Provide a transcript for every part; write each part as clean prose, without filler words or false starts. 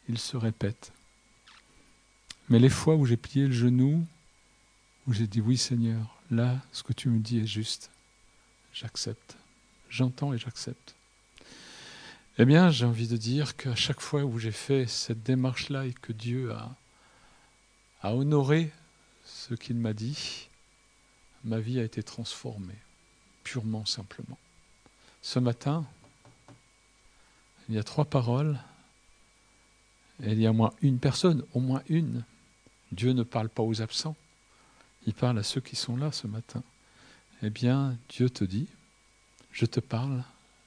il se répète. Mais les fois où j'ai plié le genou, où j'ai dit oui Seigneur, là, ce que tu me dis est juste, j'accepte, j'entends et j'accepte. Eh bien, j'ai envie de dire qu'à chaque fois où j'ai fait cette démarche-là et que Dieu a honoré ce qu'il m'a dit, ma vie a été transformée, purement, simplement. Ce matin, il y a 3 paroles, et il y a au moins une personne, au moins une. Dieu ne parle pas aux absents, il parle à ceux qui sont là ce matin. Eh bien, Dieu te dit, je te parle,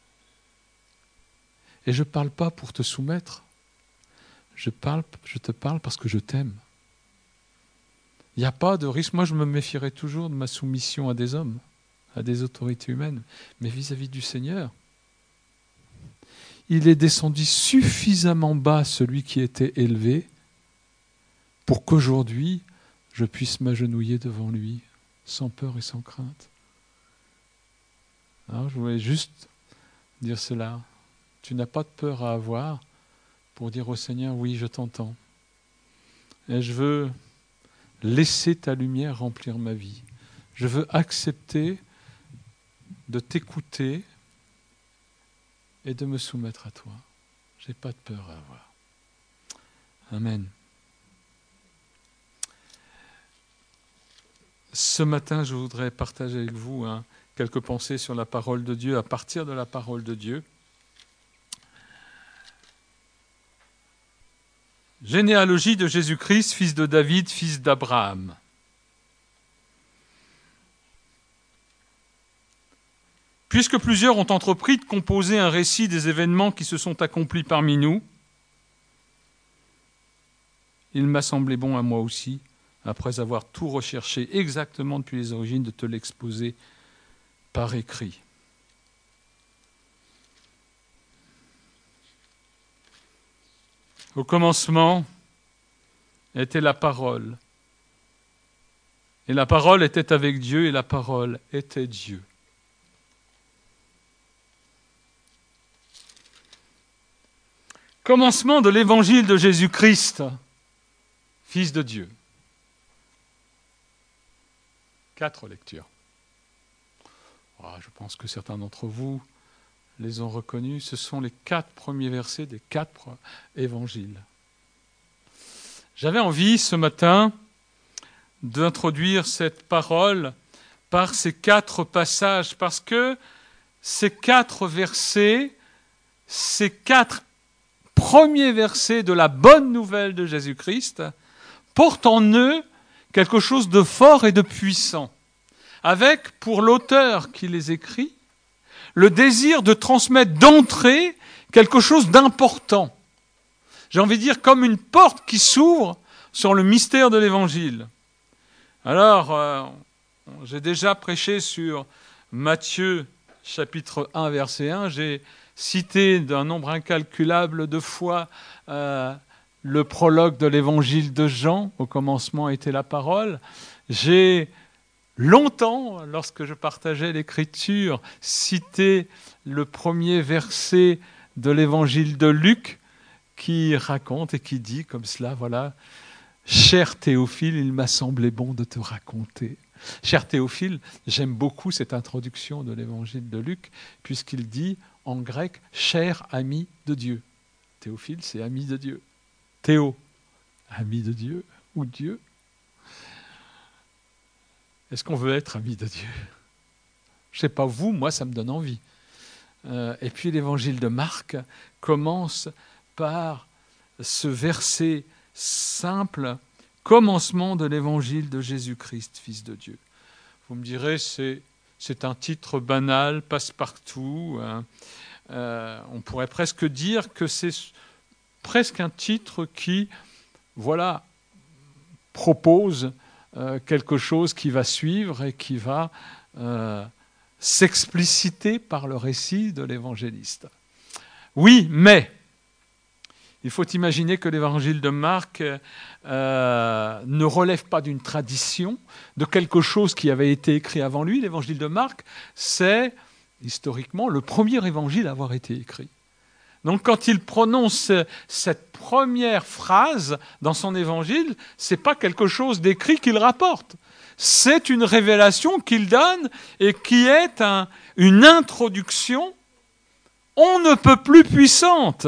et je ne parle pas pour te soumettre, je te parle parce que je t'aime. Il n'y a pas de risque. Moi, je me méfierais toujours de ma soumission à des hommes, à des autorités humaines, mais vis-à-vis du Seigneur. Il est descendu suffisamment bas, celui qui était élevé, pour qu'aujourd'hui, je puisse m'agenouiller devant lui, sans peur et sans crainte. Alors, je voulais juste dire cela. Tu n'as pas de peur à avoir pour dire au Seigneur, oui, je t'entends. Et je veux laisser ta lumière remplir ma vie. Je veux accepter de t'écouter et de me soumettre à toi. Je n'ai pas de peur à avoir. Amen. Ce matin, je voudrais partager avec vous quelques pensées sur la parole de Dieu, à partir de la parole de Dieu. Généalogie de Jésus-Christ, fils de David, fils d'Abraham. Puisque plusieurs ont entrepris de composer un récit des événements qui se sont accomplis parmi nous, il m'a semblé bon à moi aussi, après avoir tout recherché exactement depuis les origines, de te l'exposer par écrit. Au commencement était la parole. Et la parole était avec Dieu, et la parole était Dieu. Commencement de l'évangile de Jésus-Christ, Fils de Dieu. 4 lectures. Je pense que certains d'entre vous les ont reconnus. Ce sont les 4 premiers versets des 4 évangiles. J'avais envie ce matin d'introduire cette parole par ces 4 passages, parce que ces 4 versets, ces 4 premiers versets de la bonne nouvelle de Jésus-Christ portent en eux quelque chose de fort et de puissant, avec, pour l'auteur qui les écrit, le désir de transmettre d'entrée quelque chose d'important. J'ai envie de dire comme une porte qui s'ouvre sur le mystère de l'Évangile. Alors, j'ai déjà prêché sur Matthieu, chapitre 1, verset 1. J'ai cité d'un nombre incalculable de fois le prologue de l'Évangile de Jean. Au commencement était la parole. J'ai longtemps, lorsque je partageais l'Écriture, cité le premier verset de l'Évangile de Luc qui raconte et qui dit comme cela, voilà, « Cher Théophile, il m'a semblé bon de te raconter. » Cher Théophile, j'aime beaucoup cette introduction de l'Évangile de Luc, puisqu'il dit en grec « cher ami de Dieu ». Théophile, c'est ami de Dieu. Théo, ami de Dieu ou Dieu. Est-ce qu'on veut être ami de Dieu ? Je ne sais pas vous, moi ça me donne envie. Et puis l'Évangile de Marc commence par ce verset simple, commencement de l'Évangile de Jésus-Christ, Fils de Dieu. Vous me direz, c'est un titre banal, passe-partout. On pourrait presque dire que c'est presque un titre qui, voilà, propose quelque chose qui va suivre et qui va s'expliciter par le récit de l'évangéliste. Oui, mais il faut imaginer que l'évangile de Marc ne relève pas d'une tradition, de quelque chose qui avait été écrit avant lui. L'évangile de Marc, c'est historiquement le premier évangile à avoir été écrit. Donc quand il prononce cette première phrase dans son évangile, ce n'est pas quelque chose d'écrit qu'il rapporte. C'est une révélation qu'il donne et qui est une introduction on ne peut plus puissante.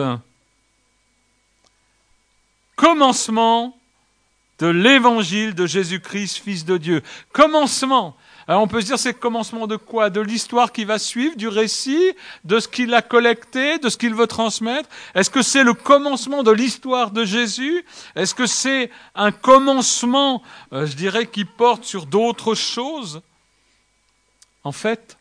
Commencement de l'évangile de Jésus-Christ, Fils de Dieu. Commencement. Alors on peut se dire c'est le commencement de quoi? De l'histoire qui va suivre, du récit, de ce qu'il a collecté, de ce qu'il veut transmettre. Est-ce que c'est le commencement de l'histoire de Jésus? Est-ce que c'est un commencement, je dirais, qui porte sur d'autres choses? En fait,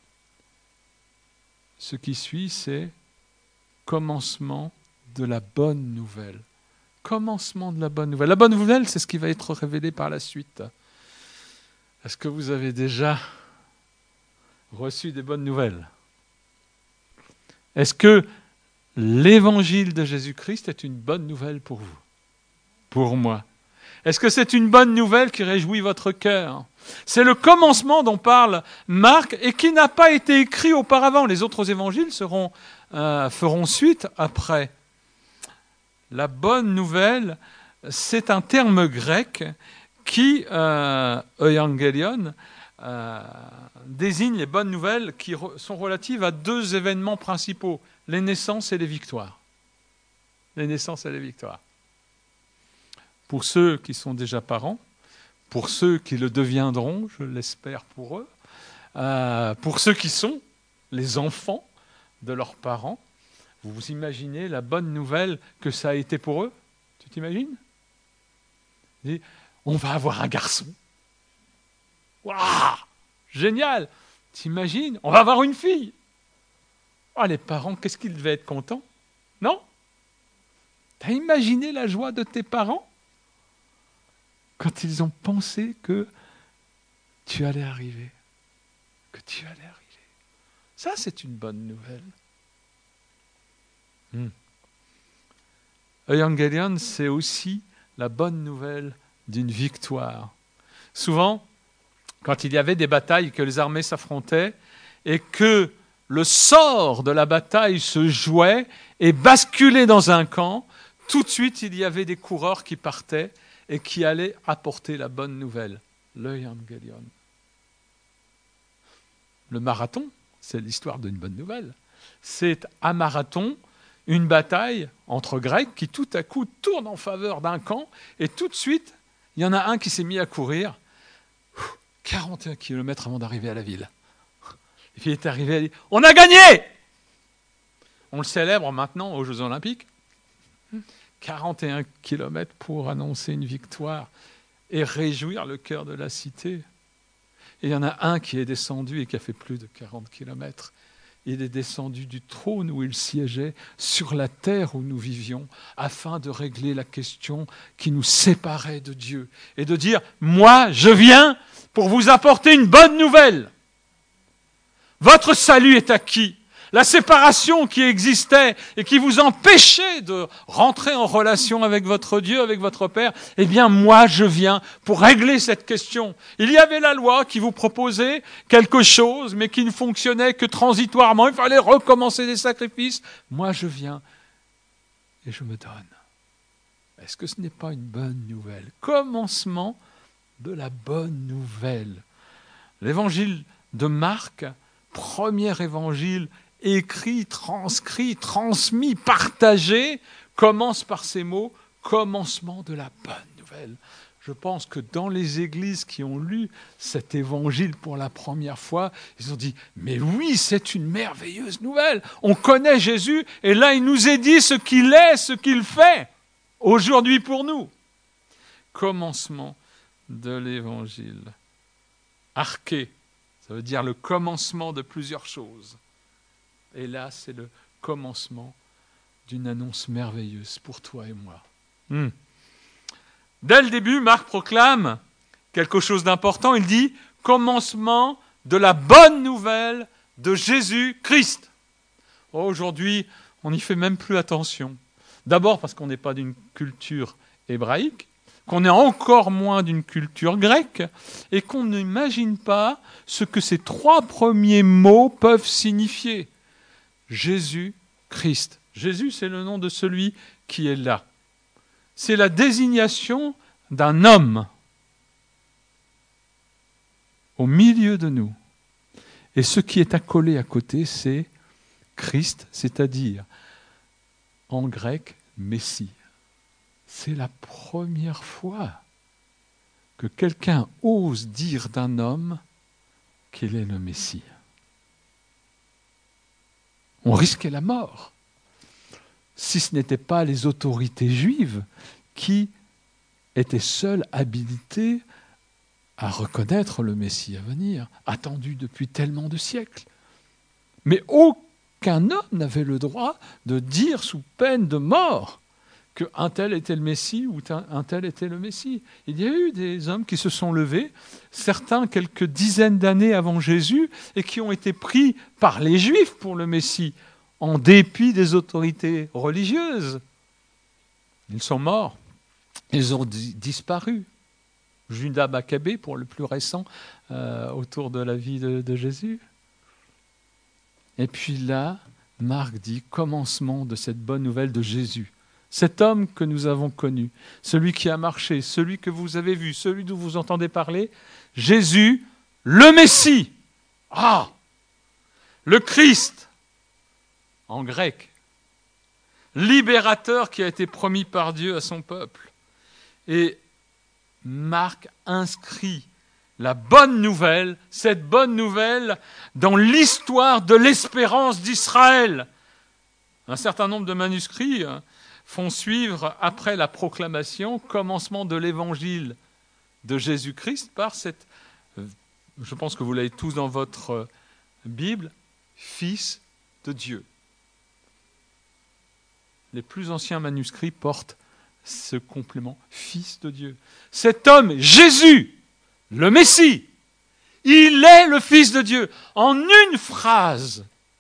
ce qui suit, c'est commencement de la bonne nouvelle. Commencement de la bonne nouvelle. La bonne nouvelle, c'est ce qui va être révélé par la suite. Est-ce que vous avez déjà reçu des bonnes nouvelles? Est-ce que l'évangile de Jésus-Christ est une bonne nouvelle pour vous? Pour moi. Est-ce que c'est une bonne nouvelle qui réjouit votre cœur? C'est le commencement dont parle Marc et qui n'a pas été écrit auparavant. Les autres évangiles feront suite après. La bonne nouvelle, c'est un terme grec qui, euangelion, désigne les bonnes nouvelles qui sont relatives à deux événements principaux, les naissances et les victoires. Les naissances et les victoires. Pour ceux qui sont déjà parents, pour ceux qui le deviendront, je l'espère pour eux, pour ceux qui sont les enfants de leurs parents, vous imaginez la bonne nouvelle que ça a été pour eux? Tu t'imagines? On va avoir un garçon. Waouh! Génial! T'imagines? On va avoir une fille. Oh, les parents, qu'est-ce qu'ils devaient être contents? Non? T'as imaginé la joie de tes parents quand ils ont pensé que tu allais arriver? Que tu allais arriver. Ça, c'est une bonne nouvelle. Evangelion, c'est aussi la bonne nouvelle d'une victoire. Souvent, quand il y avait des batailles, que les armées s'affrontaient et que le sort de la bataille se jouait et basculait dans un camp, tout de suite, il y avait des coureurs qui partaient et qui allaient apporter la bonne nouvelle, l'Evangelion. Le marathon, c'est l'histoire d'une bonne nouvelle. C'est un marathon, une bataille entre Grecs qui tout à coup tourne en faveur d'un camp et tout de suite, il y en a un qui s'est mis à courir 41 km avant d'arriver à la ville. Et puis il est arrivé, il a dit « On a gagné !» On le célèbre maintenant aux Jeux Olympiques. 41 km pour annoncer une victoire et réjouir le cœur de la cité. Et il y en a un qui est descendu et qui a fait plus de 40 km. Il est descendu du trône où il siégeait sur la terre où nous vivions afin de régler la question qui nous séparait de Dieu et de dire « Moi, je viens pour vous apporter une bonne nouvelle. Votre salut est acquis. La séparation qui existait et qui vous empêchait de rentrer en relation avec votre Dieu, avec votre Père, eh bien moi je viens pour régler cette question. Il y avait la loi qui vous proposait quelque chose, mais qui ne fonctionnait que transitoirement. Il fallait recommencer des sacrifices. Moi je viens et je me donne. Est-ce que ce n'est pas une bonne nouvelle? Commencement de la bonne nouvelle. L'évangile de Marc, premier évangile écrit, transcrit, transmis, partagé, commence par ces mots, commencement de la bonne nouvelle. Je pense que dans les églises qui ont lu cet évangile pour la première fois, ils ont dit « Mais oui, c'est une merveilleuse nouvelle. On connaît Jésus et là, il nous est dit ce qu'il est, ce qu'il fait aujourd'hui pour nous. » Commencement de l'évangile. Arché, ça veut dire le commencement de plusieurs choses. Et là, c'est le commencement d'une annonce merveilleuse pour toi et moi. Dès le début, Marc proclame quelque chose d'important. Il dit « Commencement de la bonne nouvelle de Jésus-Christ ». Aujourd'hui, on n'y fait même plus attention. D'abord parce qu'on n'est pas d'une culture hébraïque, qu'on est encore moins d'une culture grecque, et qu'on n'imagine pas ce que ces trois premiers mots peuvent signifier. Jésus-Christ. Jésus, c'est le nom de celui qui est là. C'est la désignation d'un homme au milieu de nous. Et ce qui est accolé à côté, c'est Christ, c'est-à-dire, en grec, Messie. C'est la première fois que quelqu'un ose dire d'un homme qu'il est le Messie. On risquait la mort, si ce n'était pas les autorités juives qui étaient seules habilitées à reconnaître le Messie à venir, attendu depuis tellement de siècles. Mais aucun homme n'avait le droit de dire sous peine de mort qu'un tel était le Messie ou un tel était le Messie. Il y a eu des hommes qui se sont levés, certains quelques dizaines d'années avant Jésus, et qui ont été pris par les Juifs pour le Messie, en dépit des autorités religieuses. Ils sont morts, ils ont disparu. Judas Maccabée, pour le plus récent, autour de la vie de Jésus. Et puis là, Marc dit, commencement de cette bonne nouvelle de Jésus. Cet homme que nous avons connu, celui qui a marché, celui que vous avez vu, celui dont vous entendez parler, Jésus, le Messie. Ah, le Christ, en grec, libérateur qui a été promis par Dieu à son peuple. Et Marc inscrit la bonne nouvelle, cette bonne nouvelle, dans l'histoire de l'espérance d'Israël. Un certain nombre de manuscrits font suivre, après la proclamation, commencement de l'évangile de Jésus-Christ par cette, je pense que vous l'avez tous dans votre Bible, Fils de Dieu. Les plus anciens manuscrits portent ce complément, Fils de Dieu. Cet homme, Jésus, le Messie, il est le Fils de Dieu. En une phrase,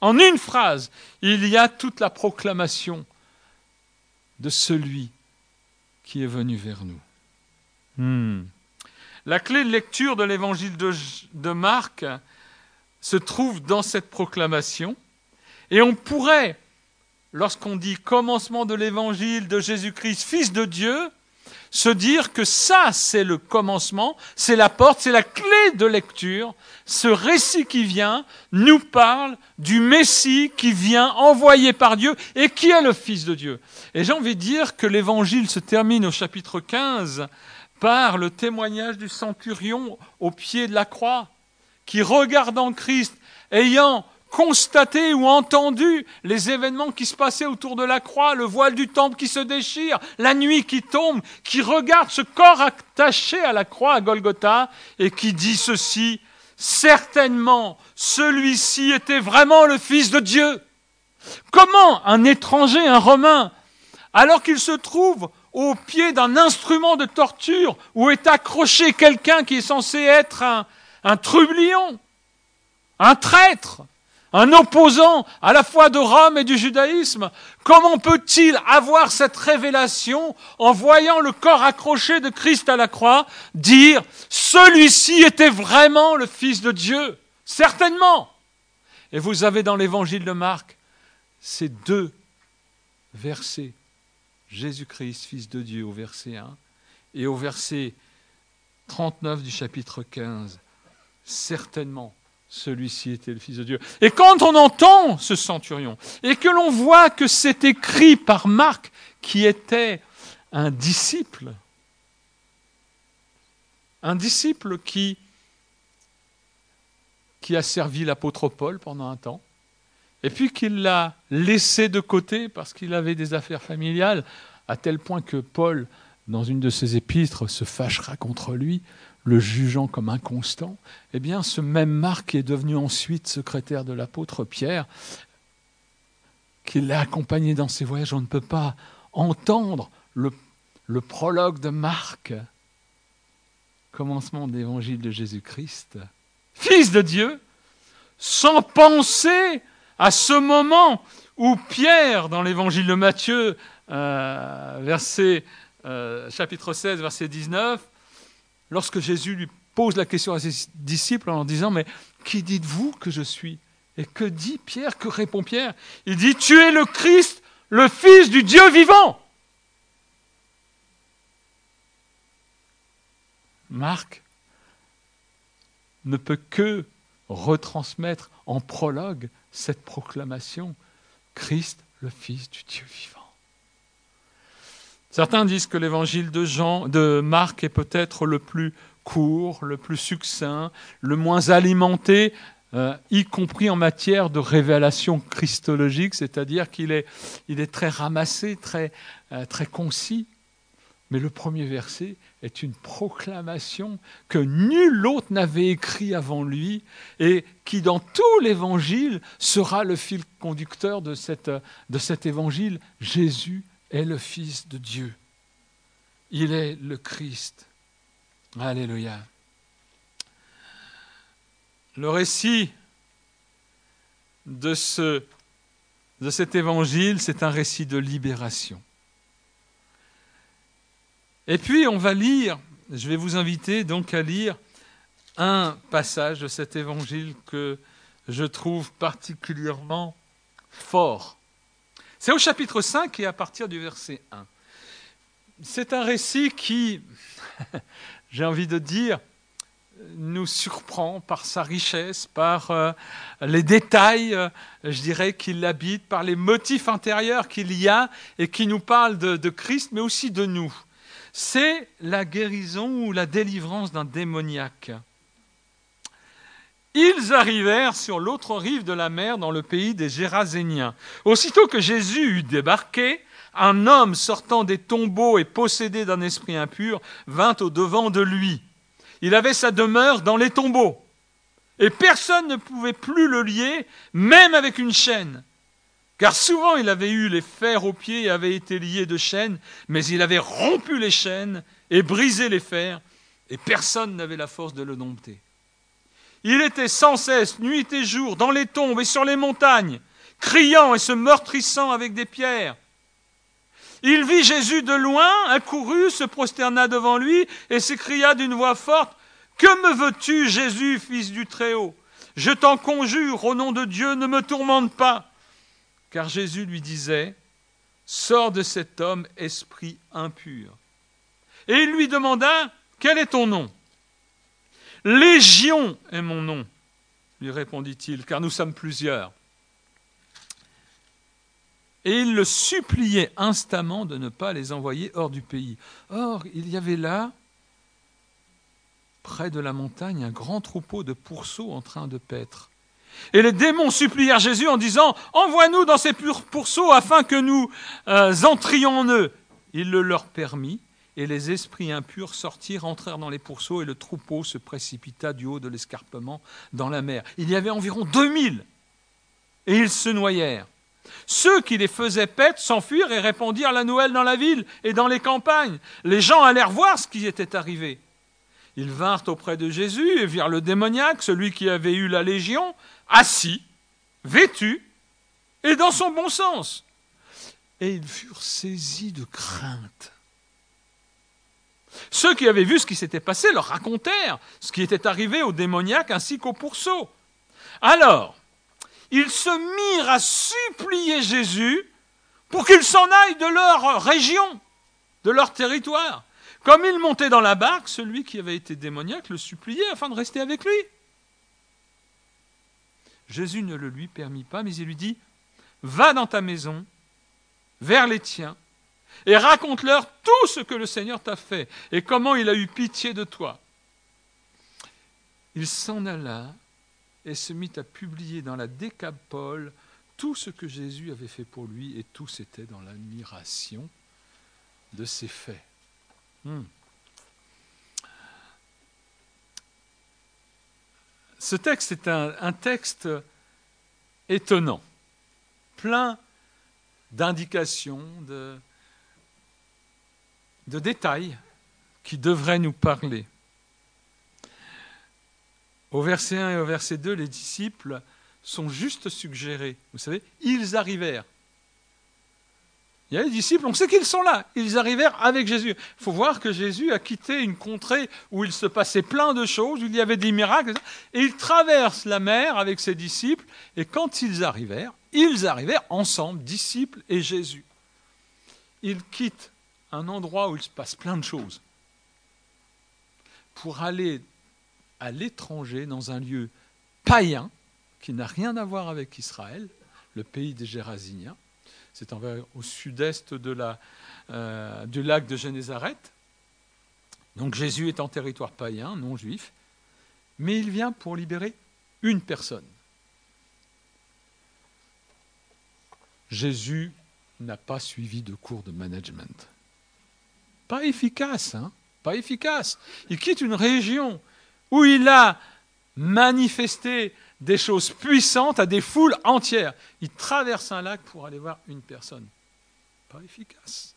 il y a toute la proclamation de celui qui est venu vers nous. La clé de lecture de l'évangile de Marc se trouve dans cette proclamation. Et on pourrait, lorsqu'on dit commencement de l'évangile de Jésus-Christ, Fils de Dieu, se dire que ça, c'est le commencement, c'est la porte, c'est la clé de lecture. Ce récit qui vient nous parle du Messie qui vient envoyé par Dieu et qui est le Fils de Dieu. Et j'ai envie de dire que l'évangile se termine au chapitre 15 par le témoignage du centurion au pied de la croix, qui regardant Christ, ayant constaté ou entendu les événements qui se passaient autour de la croix, le voile du temple qui se déchire, la nuit qui tombe, qui regarde ce corps attaché à la croix à Golgotha et qui dit ceci, certainement celui-ci était vraiment le Fils de Dieu. Comment un étranger, un Romain, alors qu'il se trouve au pied d'un instrument de torture où est accroché quelqu'un qui est censé être un trublion, un traître, un opposant à la fois de Rome et du judaïsme, comment peut-il avoir cette révélation en voyant le corps accroché de Christ à la croix, dire « celui-ci était vraiment le Fils de Dieu » ? Certainement. Et vous avez dans l'évangile de Marc ces deux versets, Jésus-Christ, Fils de Dieu, au verset 1, et au verset 39 du chapitre 15, certainement. Celui-ci était le Fils de Dieu. Et quand on entend ce centurion, et que l'on voit que c'est écrit par Marc, qui était un disciple qui a servi l'apôtre Paul pendant un temps, et puis qu'il l'a laissé de côté parce qu'il avait des affaires familiales, à tel point que Paul, dans une de ses épîtres, se fâchera contre lui, le jugeant comme inconstant, eh bien, ce même Marc qui est devenu ensuite secrétaire de l'apôtre Pierre, qui l'a accompagné dans ses voyages, on ne peut pas entendre le prologue de Marc, commencement de l'évangile de Jésus-Christ, Fils de Dieu, sans penser à ce moment où Pierre, dans l'évangile de Matthieu, chapitre 16, verset 19, lorsque Jésus lui pose la question à ses disciples en disant « Mais qui dites-vous que je suis ?» Et que dit Pierre ? Que répond Pierre ? Il dit « Tu es le Christ, le Fils du Dieu vivant. Marc ne peut que retransmettre en prologue cette proclamation, Christ, le Fils du Dieu vivant. Certains disent que l'évangile de Marc est peut-être le plus court, le plus succinct, le moins alimenté, y compris en matière de révélation christologique, c'est-à-dire qu'il est très ramassé, très concis. Mais le premier verset est une proclamation que nul autre n'avait écrit avant lui et qui, dans tout l'évangile, sera le fil conducteur de cet évangile. Jésus est le Fils de Dieu. Il est le Christ. Alléluia. Le récit de cet évangile, c'est un récit de libération. Et puis on va lire, je vais vous inviter donc à lire un passage de cet évangile que je trouve particulièrement fort. C'est au chapitre 5 et à partir du verset 1. C'est un récit qui, j'ai envie de dire, nous surprend par sa richesse, par les détails, je dirais, qui l'habitent, par les motifs intérieurs qu'il y a et qui nous parlent de Christ, mais aussi de nous. C'est la guérison ou la délivrance d'un démoniaque. Ils arrivèrent sur l'autre rive de la mer dans le pays des Géraséniens. Aussitôt que Jésus eut débarqué, un homme sortant des tombeaux et possédé d'un esprit impur vint au-devant de lui. Il avait sa demeure dans les tombeaux, et personne ne pouvait plus le lier, même avec une chaîne. Car souvent il avait eu les fers aux pieds et avait été lié de chaînes, mais il avait rompu les chaînes et brisé les fers, et personne n'avait la force de le dompter. Il était sans cesse, nuit et jour, dans les tombes et sur les montagnes, criant et se meurtrissant avec des pierres. Il vit Jésus de loin, accourut, se prosterna devant lui et s'écria d'une voix forte, « Que me veux-tu, Jésus, fils du Très-Haut ? Je t'en conjure, au nom de Dieu, ne me tourmente pas. » Car Jésus lui disait, « Sors de cet homme, esprit impur. » Et il lui demanda, « Quel est ton nom ? » « Légion est mon nom, lui répondit-il, car nous sommes plusieurs. Et il le suppliait instamment de ne pas les envoyer hors du pays. Or, il y avait là, près de la montagne, un grand troupeau de pourceaux en train de paître. Et les démons supplièrent Jésus en disant, « Envoie-nous dans ces pourceaux afin que nous entrions en eux. » Il le leur permit, et les esprits impurs sortirent, entrèrent dans les pourceaux, et le troupeau se précipita du haut de l'escarpement dans la mer. Il y avait environ 2000, et ils se noyèrent. Ceux qui les faisaient paître s'enfuirent et répandirent la nouvelle dans la ville et dans les campagnes. Les gens allèrent voir ce qui était arrivé. Ils vinrent auprès de Jésus et virent le démoniaque, celui qui avait eu la légion, assis, vêtu et dans son bon sens. Et ils furent saisis de crainte. Ceux qui avaient vu ce qui s'était passé leur racontèrent ce qui était arrivé au démoniaque ainsi qu'au pourceau. Alors, ils se mirent à supplier Jésus pour qu'il s'en aille de leur région, de leur territoire. Comme il montait dans la barque, celui qui avait été démoniaque le suppliait afin de rester avec lui. Jésus ne le lui permit pas, mais il lui dit, « Va dans ta maison, vers les tiens, et raconte-leur tout ce que le Seigneur t'a fait, et comment il a eu pitié de toi. » Il s'en alla et se mit à publier dans la Décapole tout ce que Jésus avait fait pour lui, et tous étaient dans l'admiration de ses faits. Ce texte est un texte étonnant, plein d'indications, de détails qui devraient nous parler. Au verset 1 et au verset 2, les disciples sont juste suggérés. Vous savez, ils arrivèrent. Il y a les disciples, on sait qu'ils sont là. Ils arrivèrent avec Jésus. Il faut voir que Jésus a quitté une contrée où il se passait plein de choses, où il y avait des miracles, et il traverse la mer avec ses disciples, et quand ils arrivèrent, ils arrivaient ensemble, disciples et Jésus. Ils quittent un endroit où il se passe plein de choses pour aller à l'étranger, dans un lieu païen, qui n'a rien à voir avec Israël, le pays des Géraséniens. C'est au sud-est du lac de Génézareth. Donc Jésus est en territoire païen, non juif, mais il vient pour libérer une personne. Jésus n'a pas suivi de cours de management. Pas efficace, hein ? Pas efficace. Il quitte une région où il a manifesté des choses puissantes à des foules entières. Il traverse un lac pour aller voir une personne. Pas efficace.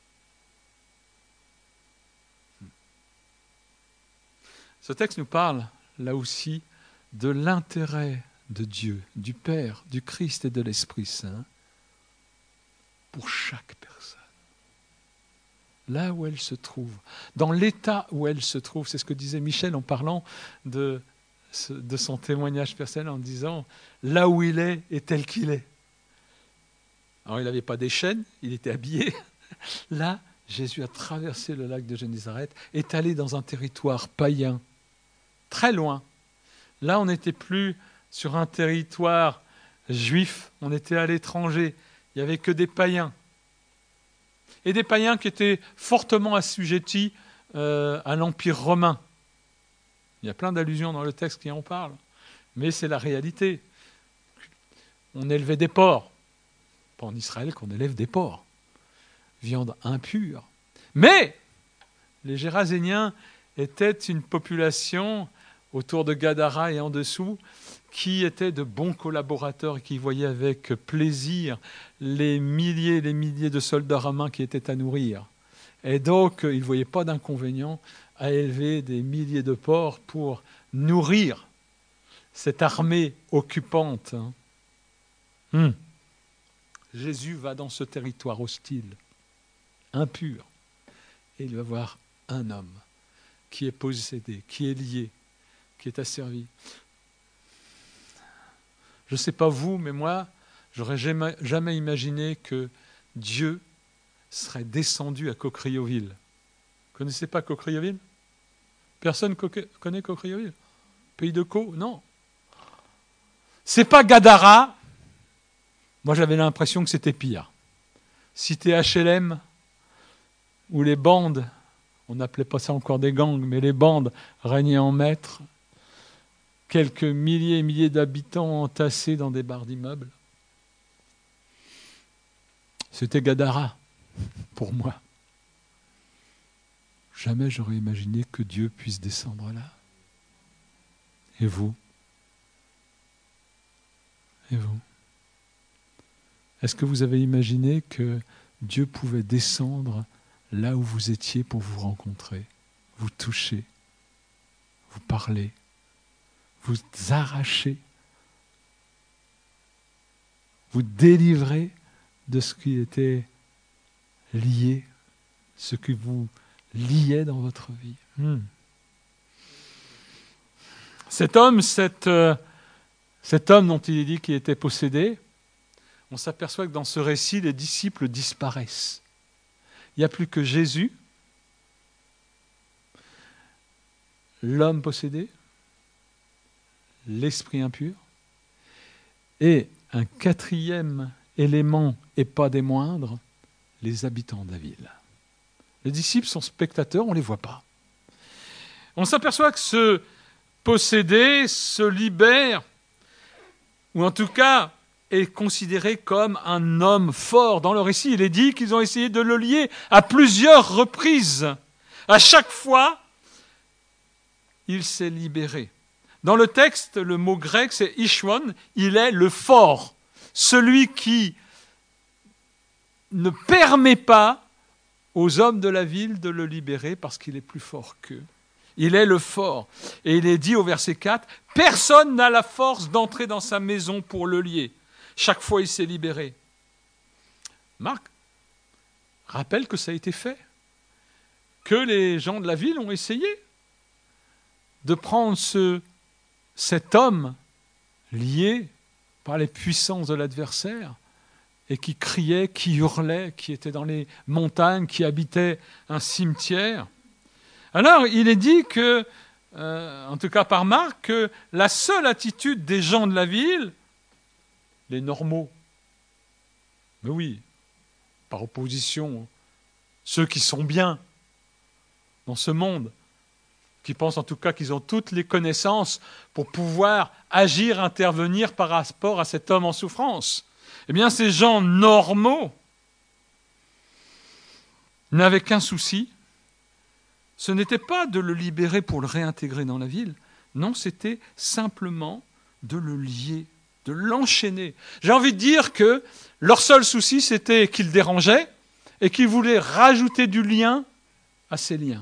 Ce texte nous parle, là aussi, de l'intérêt de Dieu, du Père, du Christ et de l'Esprit Saint pour chaque personne. Là où elle se trouve, dans l'état où elle se trouve. C'est ce que disait Michel en parlant de son témoignage personnel, en disant « là où il est tel qu'il est ». Alors il n'avait pas des chaînes, il était habillé. Là, Jésus a traversé le lac de Génézareth, est allé dans un territoire païen, très loin. Là, on n'était plus sur un territoire juif, on était à l'étranger. Il n'y avait que des païens. Et des païens qui étaient fortement assujettis à l'Empire romain. Il y a plein d'allusions dans le texte qui en parlent. Mais c'est la réalité. On élevait des porcs. Pas en Israël qu'on élève des porcs. Viande impure. Mais les Géraséniens étaient une population autour de Gadara et en dessous qui étaient de bons collaborateurs et qui voyaient avec plaisir les milliers de soldats romains qui étaient à nourrir. Et donc, ils ne voyaient pas d'inconvénient à élever des milliers de porcs pour nourrir cette armée occupante. Jésus va dans ce territoire hostile, impur, et il va voir un homme qui est possédé, qui est lié, qui est asservi. Je ne sais pas vous, mais moi, j'aurais jamais imaginé que Dieu serait descendu à Cocrioville. Vous ne connaissez pas Cocrioville ? Personne connaît Cocrioville ? Pays de Caux ? Non. C'est pas Gadara. Moi, j'avais l'impression que c'était pire. Cité HLM, où les bandes, on n'appelait pas ça encore des gangs, mais les bandes régnaient en maître. Quelques milliers et milliers d'habitants entassés dans des barres d'immeubles. C'était Gadara, pour moi. Jamais j'aurais imaginé que Dieu puisse descendre là. Et vous ? Et vous ? Est-ce que vous avez imaginé que Dieu pouvait descendre là où vous étiez pour vous rencontrer, vous toucher, vous parler, vous arracher, vous délivrer de ce qui était lié, ce qui vous liait dans votre vie. Cet homme dont il est dit qu'il était possédé, on s'aperçoit que dans ce récit, les disciples disparaissent. Il n'y a plus que Jésus, l'homme possédé, l'esprit impur, et un quatrième élément, et pas des moindres, les habitants de la ville. Les disciples sont spectateurs, on ne les voit pas. On s'aperçoit que ce possédé se libère, ou en tout cas est considéré comme un homme fort. Dans le récit, il est dit qu'ils ont essayé de le lier à plusieurs reprises. À chaque fois, il s'est libéré. Dans le texte, le mot grec, c'est ishwan, il est le fort, celui qui ne permet pas aux hommes de la ville de le libérer parce qu'il est plus fort qu'eux. Il est le fort. Et il est dit au verset 4, « Personne n'a la force d'entrer dans sa maison pour le lier. » Chaque fois, il s'est libéré. Marc rappelle que ça a été fait, que les gens de la ville ont essayé de prendre cet homme lié, par les puissances de l'adversaire et qui criait, qui hurlait, qui était dans les montagnes, qui habitait un cimetière. Alors, il est dit que, en tout cas par Marc, que la seule attitude des gens de la ville, les normaux, mais oui, par opposition, ceux qui sont bien dans ce monde, qui pensent en tout cas qu'ils ont toutes les connaissances pour pouvoir agir, intervenir par rapport à cet homme en souffrance. Eh bien, ces gens normaux n'avaient qu'un souci, ce n'était pas de le libérer pour le réintégrer dans la ville, non, c'était simplement de le lier, de l'enchaîner. J'ai envie de dire que leur seul souci, c'était qu'il dérangeait et qu'ils voulaient rajouter du lien à ces liens.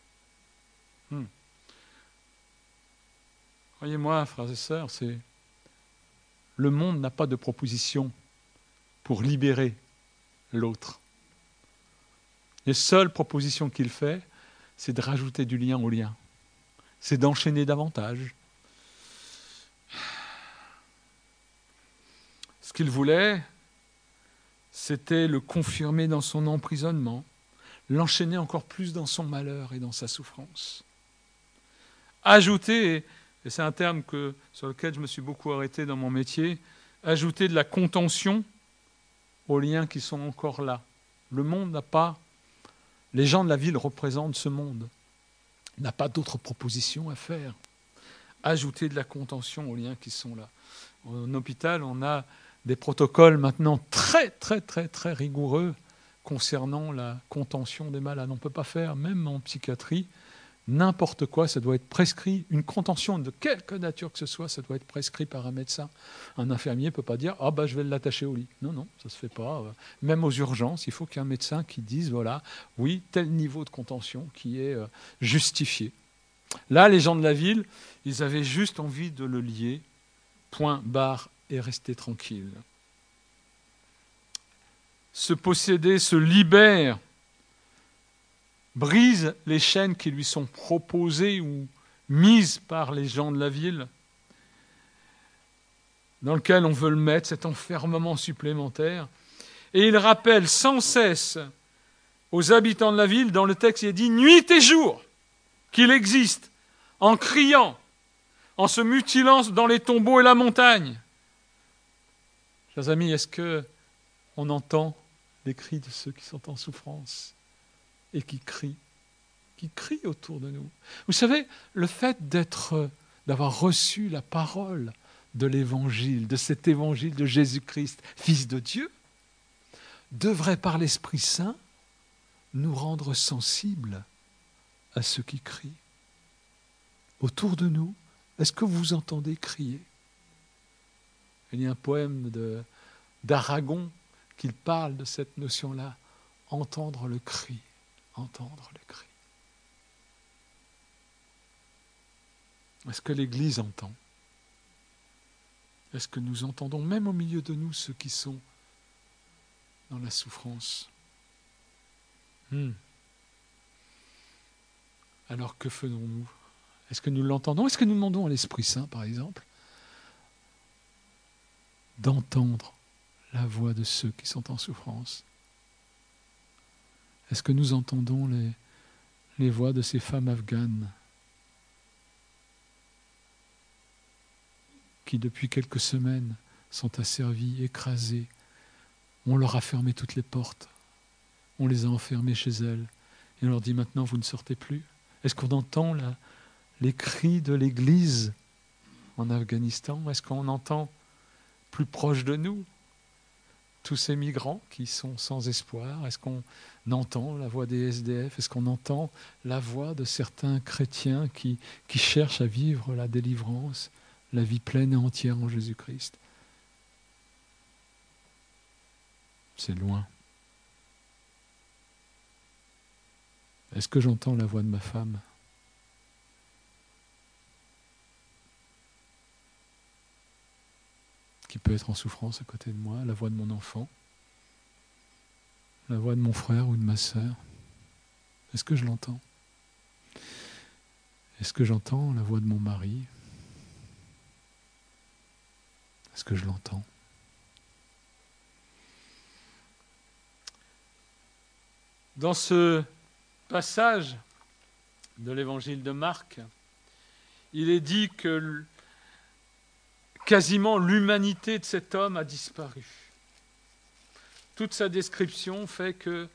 Croyez-moi, frères et sœurs, le monde n'a pas de proposition pour libérer l'autre. Les seules propositions qu'il fait, c'est de rajouter du lien au lien. C'est d'enchaîner davantage. Ce qu'il voulait, c'était le confirmer dans son emprisonnement, l'enchaîner encore plus dans son malheur et dans sa souffrance. Ajouter, et c'est un terme sur lequel je me suis beaucoup arrêté dans mon métier, ajouter de la contention aux liens qui sont encore là. Le monde n'a pas, les gens de la ville représentent ce monde, n'a pas d'autres propositions à faire. Ajouter de la contention aux liens qui sont là. En hôpital, on a des protocoles maintenant très, très, très, très rigoureux concernant la contention des malades. On ne peut pas faire, même en psychiatrie, n'importe quoi, ça doit être prescrit. Une contention de quelque nature que ce soit, ça doit être prescrit par un médecin. Un infirmier ne peut pas dire « Ah ben je vais l'attacher au lit ». Non, non, ça ne se fait pas. Même aux urgences, il faut qu'il y ait un médecin qui dise « Voilà, oui, tel niveau de contention qui est justifié ». Là, les gens de la ville, ils avaient juste envie de le lier, point, barre, et rester tranquille. Se posséder, se libère, brise les chaînes qui lui sont proposées ou mises par les gens de la ville, dans lequel on veut le mettre, cet enfermement supplémentaire. Et il rappelle sans cesse aux habitants de la ville, dans le texte il est dit nuit et jour, qu'il existe, en criant, en se mutilant dans les tombeaux et la montagne. Chers amis, est-ce qu'on entend les cris de ceux qui sont en souffrance et qui crient autour de nous? Vous savez, le fait d'avoir reçu la parole de l'Évangile, de cet Évangile de Jésus-Christ, Fils de Dieu, devrait par l'Esprit Saint nous rendre sensibles à ceux qui crient. Autour de nous, est-ce que vous entendez crier? Il y a un poème d'Aragon qui parle de cette notion-là, entendre le cri, entendre le cri. Est-ce que l'Église entend? Est-ce que nous entendons, même au milieu de nous, ceux qui sont dans la souffrance? Alors que faisons-nous? Est-ce que nous l'entendons? Est-ce que nous demandons à l'Esprit Saint, par exemple, d'entendre la voix de ceux qui sont en souffrance? Est-ce que nous entendons les voix de ces femmes afghanes qui, depuis quelques semaines, sont asservies, écrasées? On leur a fermé toutes les portes. On les a enfermées chez elles. Et on leur dit maintenant, vous ne sortez plus. Est-ce qu'on entend les cris de l'Église en Afghanistan? Est-ce qu'on entend plus proche de nous tous ces migrants qui sont sans espoir? Est-ce qu'on entend la voix des SDF? Est-ce qu'on entend la voix de certains chrétiens qui cherchent à vivre la délivrance, la vie pleine et entière en Jésus-Christ? C'est loin. Est-ce que j'entends la voix de ma femme? Qui peut être en souffrance à côté de moi, la voix de mon enfant, la voix de mon frère ou de ma sœur? Est-ce que je l'entends? Est-ce que j'entends la voix de mon mari? Est-ce que je l'entends? Dans ce passage de l'évangile de Marc, il est dit que quasiment l'humanité de cet homme a disparu. Toute sa description fait que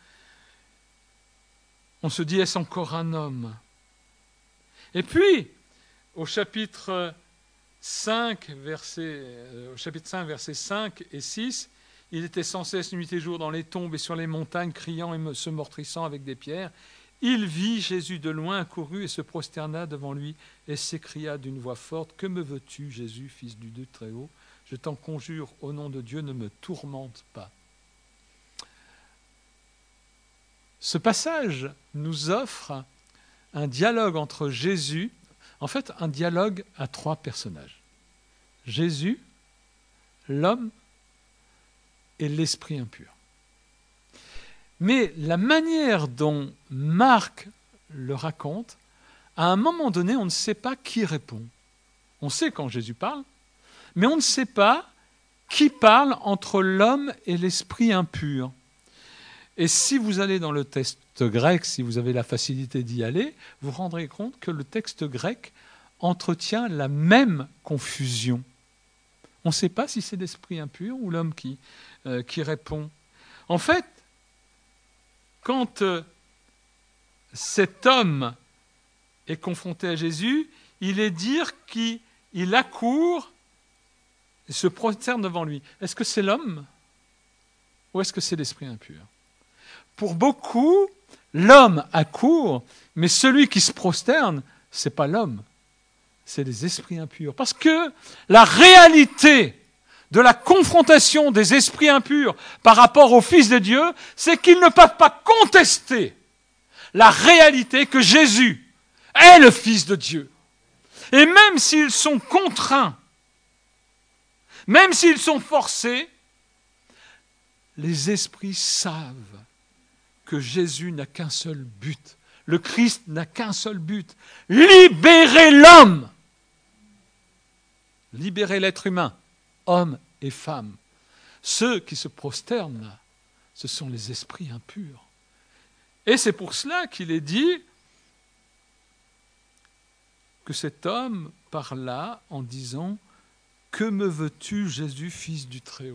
on se dit, est-ce encore un homme? Et puis, au chapitre 5, versets 5 et 6, il était sans cesse nuit et jour dans les tombes et sur les montagnes, criant et se meurtrissant avec des pierres. Il vit Jésus de loin, accourut et se prosterna devant lui et s'écria d'une voix forte, « Que me veux-tu, Jésus, fils du Dieu Très-Haut? Je t'en conjure, au nom de Dieu, ne me tourmente pas. » Ce passage nous offre un dialogue entre Jésus, en fait un dialogue à trois personnages. Jésus, l'homme et l'esprit impur. Mais la manière dont Marc le raconte, à un moment donné, on ne sait pas qui répond. On sait quand Jésus parle, mais on ne sait pas qui parle entre l'homme et l'esprit impur. Et si vous allez dans le texte grec, si vous avez la facilité d'y aller, vous vous rendrez compte que le texte grec entretient la même confusion. On ne sait pas si c'est l'esprit impur ou l'homme qui répond. En fait, quand cet homme est confronté à Jésus, il est dire qu'il accourt et se prosterne devant lui. Est-ce que c'est l'homme ou est-ce que c'est l'esprit impur? Pour beaucoup, l'homme accourt, mais celui qui se prosterne, ce n'est pas l'homme, c'est les esprits impurs. Parce que la réalité de la confrontation des esprits impurs par rapport au Fils de Dieu, c'est qu'ils ne peuvent pas contester la réalité que Jésus est le Fils de Dieu. Et même s'ils sont contraints, même s'ils sont forcés, les esprits savent que Jésus n'a qu'un seul but. Le Christ n'a qu'un seul but. Libérer l'homme. Libérer l'être humain, homme et femme. Ceux qui se prosternent là, ce sont les esprits impurs. Et c'est pour cela qu'il est dit que cet homme parla en disant « Que me veux-tu, Jésus, fils du Très-Haut »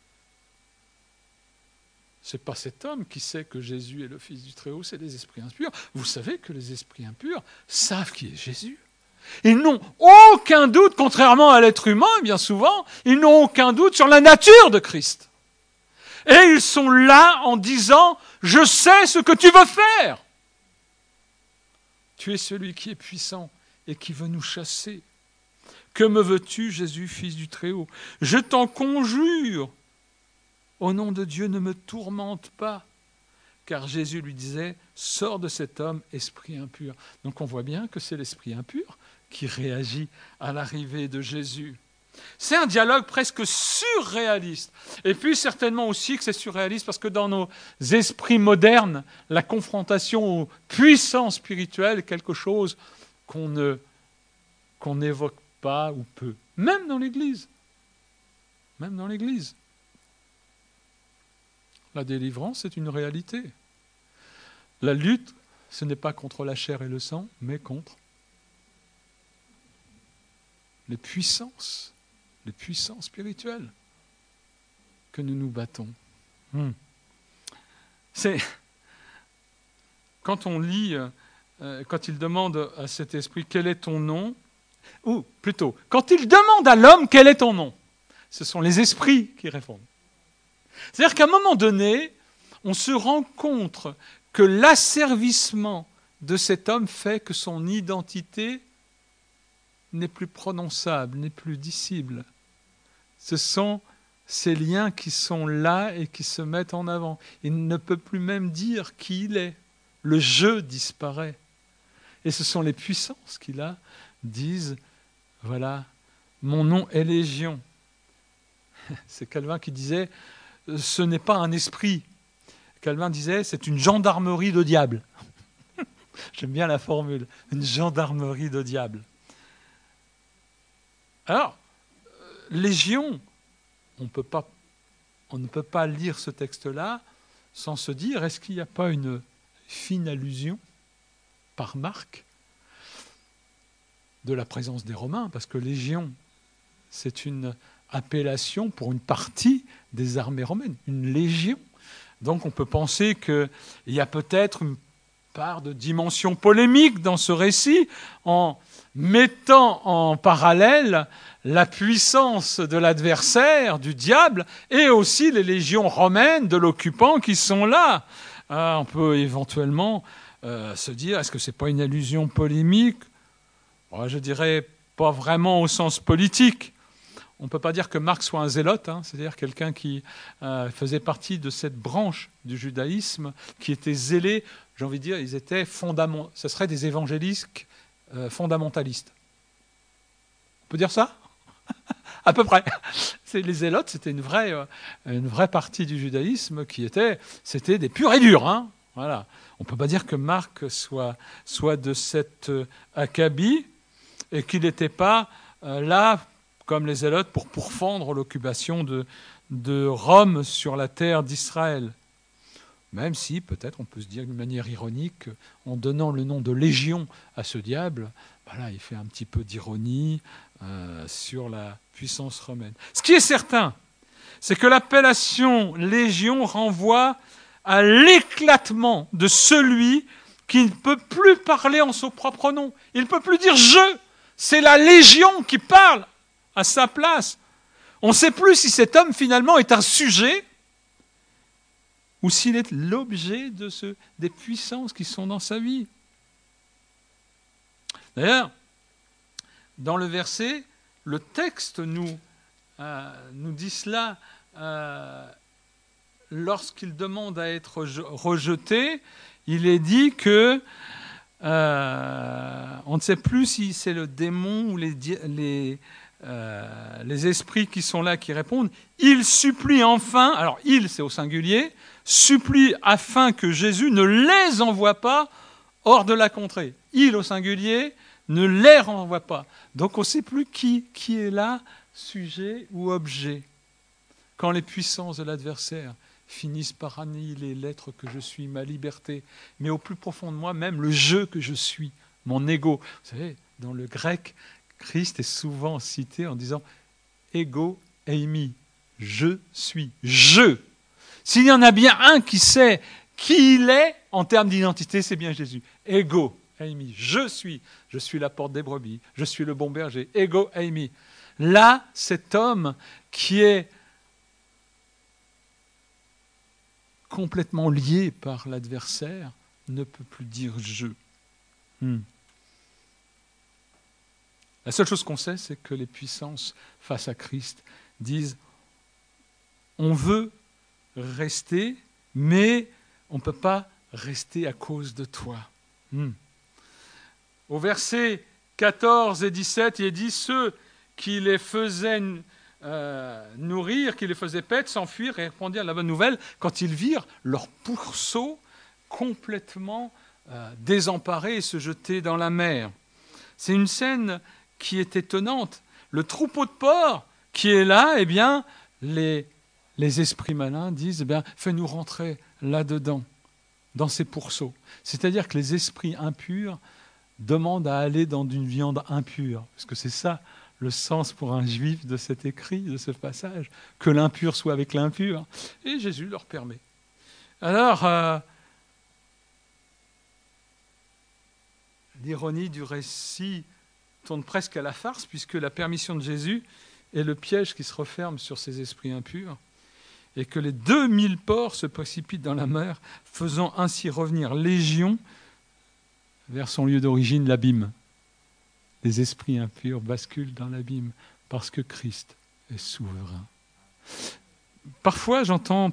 Ce n'est pas cet homme qui sait que Jésus est le Fils du Très-Haut, c'est les esprits impurs. Vous savez que les esprits impurs savent qui est Jésus. Ils n'ont aucun doute, contrairement à l'être humain, bien souvent, ils n'ont aucun doute sur la nature de Christ. Et ils sont là en disant « Je sais ce que tu veux faire. Tu es celui qui est puissant et qui veut nous chasser. Que me veux-tu, Jésus, Fils du Très-Haut? Je t'en conjure. Au nom de Dieu, ne me tourmente pas. » Car Jésus lui disait, sors de cet homme, esprit impur. Donc on voit bien que c'est l'esprit impur qui réagit à l'arrivée de Jésus. C'est un dialogue presque surréaliste. Et puis certainement aussi que c'est surréaliste parce que dans nos esprits modernes, la confrontation aux puissances spirituelles est quelque chose qu'on n'évoque pas ou peu. Même dans l'Église. Même dans l'Église. La délivrance est une réalité. La lutte, ce n'est pas contre la chair et le sang, mais contre les puissances spirituelles que nous nous battons. C'est quand on lit, quand il demande à cet esprit quel est ton nom, ou plutôt, quand il demande à l'homme quel est ton nom, ce sont les esprits qui répondent. C'est-à-dire qu'à un moment donné, on se rend compte que l'asservissement de cet homme fait que son identité n'est plus prononçable, n'est plus dissible. Ce sont ces liens qui sont là et qui se mettent en avant. Il ne peut plus même dire qui il est. Le je disparaît. Et ce sont les puissances qui, là, disent, voilà, mon nom est Légion. C'est Calvin qui disait, ce n'est pas un esprit. Calvin disait, c'est une gendarmerie de diable. J'aime bien la formule, une gendarmerie de diable. Alors, légion, on ne peut pas lire ce texte-là sans se dire, est-ce qu'il n'y a pas une fine allusion par Marc de la présence des Romains? Parce que légion, c'est une appellation pour une partie des armées romaines, une légion. Donc on peut penser qu'il y a peut-être une part de dimension polémique dans ce récit, en mettant en parallèle la puissance de l'adversaire, du diable, et aussi les légions romaines de l'occupant qui sont là. On peut éventuellement se dire, est-ce que ce n'est pas une allusion polémique? Je dirais pas vraiment au sens politique. On ne peut pas dire que Marc soit un zélote, c'est-à-dire quelqu'un qui faisait partie de cette branche du judaïsme, qui était zélé, j'ai envie de dire, ils étaient ce seraient des évangélistes fondamentalistes. On peut dire ça? À peu près. Les zélotes, c'était une vraie partie du judaïsme c'était des purs et durs. Voilà. On ne peut pas dire que Marc soit de cet acabit et qu'il n'était pas là comme les Zélotes, pour pourfendre l'occupation de Rome sur la terre d'Israël. Même si, peut-être, on peut se dire d'une manière ironique, en donnant le nom de Légion à ce diable, il fait un petit peu d'ironie sur la puissance romaine. Ce qui est certain, c'est que l'appellation Légion renvoie à l'éclatement de celui qui ne peut plus parler en son propre nom. Il ne peut plus dire « je ». C'est la Légion qui parle à sa place. On ne sait plus si cet homme finalement est un sujet ou s'il est l'objet des puissances qui sont dans sa vie. D'ailleurs, dans le verset, le texte nous dit cela lorsqu'il demande à être rejeté. Il est dit que on ne sait plus si c'est le démon ou les esprits qui sont là qui répondent. Il supplie enfin, alors il c'est au singulier, supplie afin que Jésus ne les envoie pas hors de la contrée. Il au singulier ne les renvoie pas. Donc on ne sait plus qui est là, sujet ou objet. Quand les puissances de l'adversaire finissent par annihiler l'être que je suis, ma liberté, mais au plus profond de moi, même le je que je suis, mon ego. Vous savez, dans le grec, Christ est souvent cité en disant « ego eimi », je suis, je. S'il y en a bien un qui sait qui il est en termes d'identité, c'est bien Jésus. Ego eimi, je suis la porte des brebis, je suis le bon berger, ego eimi. Là, cet homme qui est complètement lié par l'adversaire ne peut plus dire « je ». La seule chose qu'on sait, c'est que les puissances face à Christ disent « on veut rester, mais on ne peut pas rester à cause de toi ». Au verset 14 et 17, il est dit « ceux qui les faisaient nourrir, qui les faisaient paître, s'enfuir et répondirent à la bonne nouvelle quand ils virent leurs pourceaux complètement désemparés et se jeter dans la mer. » C'est une scène qui est étonnante. Le troupeau de porcs qui est là, eh bien, les esprits malins disent, fais-nous rentrer là-dedans, dans ces pourceaux. C'est-à-dire que les esprits impurs demandent à aller dans une viande impure, parce que c'est ça le sens pour un juif de cet écrit, de ce passage, que l'impur soit avec l'impur. Et Jésus leur permet. Alors, l'ironie du récit tourne presque à la farce, puisque la permission de Jésus est le piège qui se referme sur ces esprits impurs, et que les 2000 porcs se précipitent dans la mer, faisant ainsi revenir Légion vers son lieu d'origine, l'abîme. Les esprits impurs basculent dans l'abîme, parce que Christ est souverain. Parfois, j'entends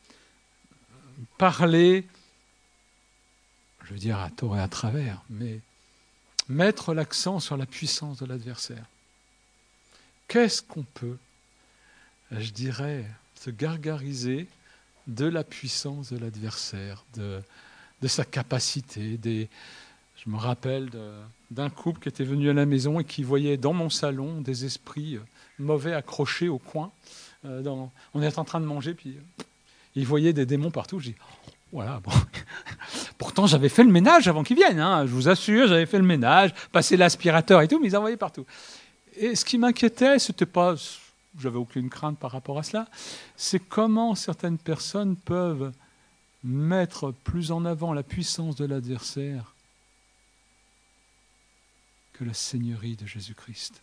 parler, je veux dire à tort et à travers, mais mettre l'accent sur la puissance de l'adversaire. Qu'est-ce qu'on peut, je dirais, se gargariser de la puissance de l'adversaire, de sa capacité. Je me rappelle d'un couple qui était venu à la maison et qui voyait dans mon salon des esprits mauvais accrochés au coin. On est en train de manger, puis ils voyaient des démons partout. Je dis, voilà, bon. Pourtant, j'avais fait le ménage avant qu'ils viennent. Hein. Je vous assure, j'avais fait le ménage, passé l'aspirateur et tout, mais ils en voyaient partout. Et ce qui m'inquiétait, c'était pas... J'avais aucune crainte par rapport à cela. C'est comment certaines personnes peuvent mettre plus en avant la puissance de l'adversaire que la seigneurie de Jésus-Christ.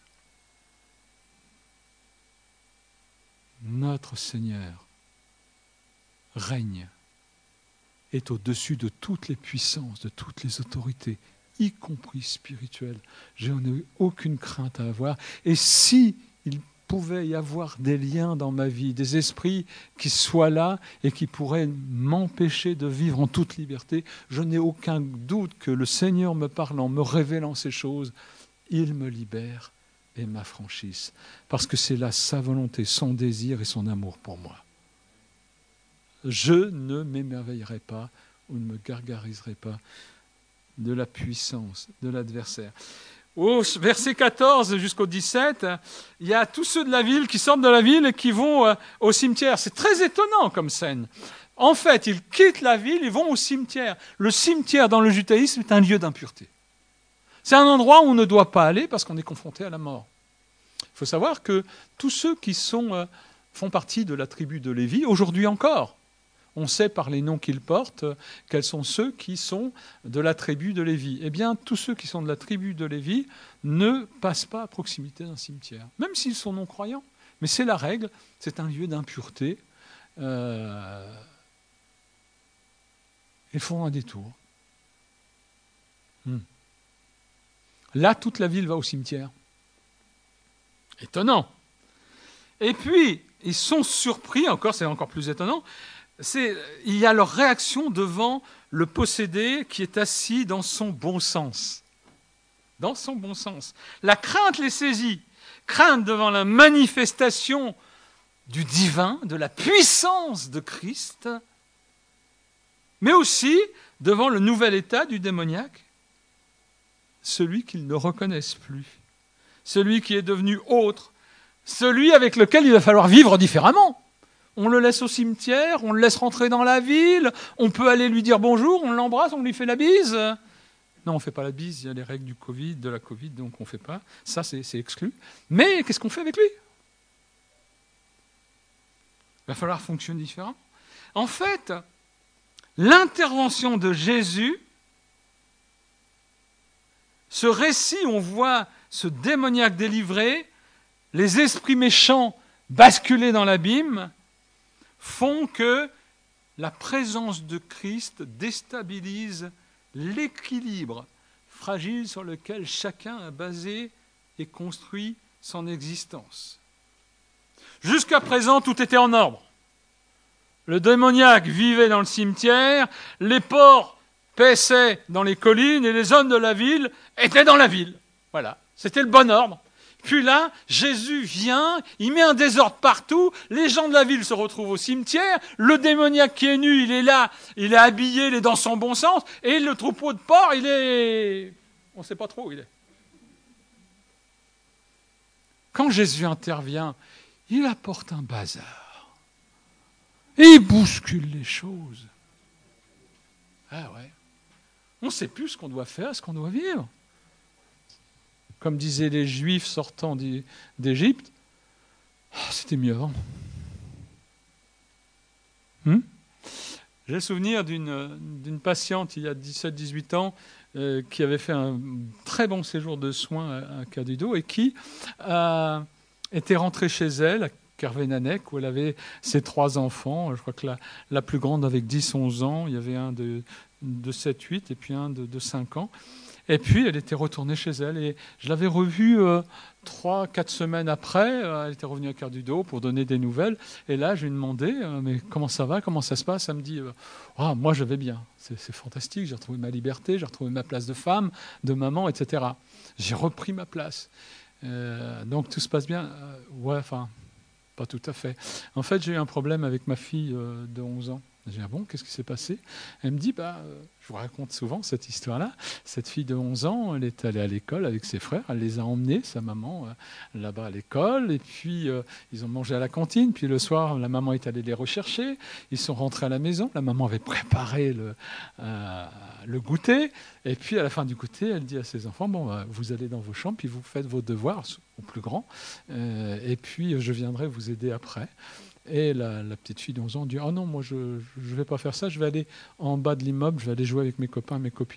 Notre Seigneur règne, est au-dessus de toutes les puissances, de toutes les autorités, y compris spirituelles. Je n'ai aucune crainte à avoir. Et si il pouvait y avoir des liens dans ma vie, des esprits qui soient là et qui pourraient m'empêcher de vivre en toute liberté, je n'ai aucun doute que le Seigneur me parlant, me révélant ces choses, il me libère et m'affranchisse. Parce que c'est là sa volonté, son désir et son amour pour moi. Je ne m'émerveillerai pas ou ne me gargariserai pas de la puissance de l'adversaire. Au verset 14 jusqu'au 17, il y a tous ceux de la ville qui sortent de la ville et qui vont au cimetière. C'est très étonnant comme scène. En fait, ils quittent la ville, ils vont au cimetière. Le cimetière dans le judaïsme est un lieu d'impureté. C'est un endroit où on ne doit pas aller parce qu'on est confronté à la mort. Il faut savoir que tous ceux qui font partie de la tribu de Lévi, aujourd'hui encore, on sait par les noms qu'ils portent quels sont ceux qui sont de la tribu de Lévi. Eh bien, tous ceux qui sont de la tribu de Lévi ne passent pas à proximité d'un cimetière, même s'ils sont non-croyants. Mais c'est la règle, c'est un lieu d'impureté. Ils font un détour. Là, toute la ville va au cimetière. Étonnant. Et puis, ils sont surpris, c'est encore plus étonnant, il y a leur réaction devant le possédé qui est assis dans son bon sens. Dans son bon sens. La crainte les saisit. Crainte devant la manifestation du divin, de la puissance de Christ, mais aussi devant le nouvel état du démoniaque, celui qu'ils ne reconnaissent plus, celui qui est devenu autre, celui avec lequel il va falloir vivre différemment. On le laisse au cimetière, on le laisse rentrer dans la ville, on peut aller lui dire bonjour, on l'embrasse, on lui fait la bise. Non, on ne fait pas la bise, il y a les règles de la Covid, donc on ne fait pas. Ça, c'est exclu. Mais qu'est-ce qu'on fait avec lui ? Il va falloir fonctionner différemment. En fait, l'intervention de Jésus, ce récit où on voit ce démoniaque délivré, les esprits méchants basculer dans l'abîme, font que la présence de Christ déstabilise l'équilibre fragile sur lequel chacun a basé et construit son existence. Jusqu'à présent, tout était en ordre. Le démoniaque vivait dans le cimetière, les porcs paissaient dans les collines et les hommes de la ville étaient dans la ville. Voilà, c'était le bon ordre. Puis là, Jésus vient, il met un désordre partout, les gens de la ville se retrouvent au cimetière, le démoniaque qui est nu, il est là, il est habillé, il est dans son bon sens, et le troupeau de porcs, il est... on ne sait pas trop où il est. Quand Jésus intervient, il apporte un bazar. Et il bouscule les choses. Ah ouais. On ne sait plus ce qu'on doit faire, ce qu'on doit vivre. Comme disaient les Juifs sortant d'Égypte, c'était mieux avant. J'ai le souvenir d'une patiente il y a 17-18 ans qui avait fait un très bon séjour de soins à Cadudo et qui était rentrée chez elle, à Kervénanech, où elle avait ses 3 enfants. Je crois que la plus grande avec 10-11 ans, il y avait un de 7-8 et puis un de 5 ans. Et puis, elle était retournée chez elle. Et je l'avais revue 3-4 semaines après. Elle était revenue à Cardudo pour donner des nouvelles. Et là, je lui ai demandé, mais comment ça va ? Comment ça se passe ? Elle me dit, moi, je vais bien. C'est fantastique. J'ai retrouvé ma liberté. J'ai retrouvé ma place de femme, de maman, etc. J'ai repris ma place. Donc, tout se passe bien. Pas tout à fait. En fait, j'ai eu un problème avec ma fille de 11 ans. J'ai dit, ah bon, qu'est-ce qui s'est passé? Elle me dit, je vous raconte souvent cette histoire-là. Cette fille de 11 ans, elle est allée à l'école avec ses frères. Elle les a emmenés, sa maman, là-bas à l'école. Et puis, ils ont mangé à la cantine. Puis le soir, la maman est allée les rechercher. Ils sont rentrés à la maison. La maman avait préparé le goûter. Et puis, à la fin du goûter, elle dit à ses enfants, vous allez dans vos chambres, puis vous faites vos devoirs, au plus grand. Et puis, je viendrai vous aider après. Et la petite fille de 11 ans dit « Oh non, moi je ne vais pas faire ça, je vais aller en bas de l'immeuble, je vais aller jouer avec mes copains, mes copines. »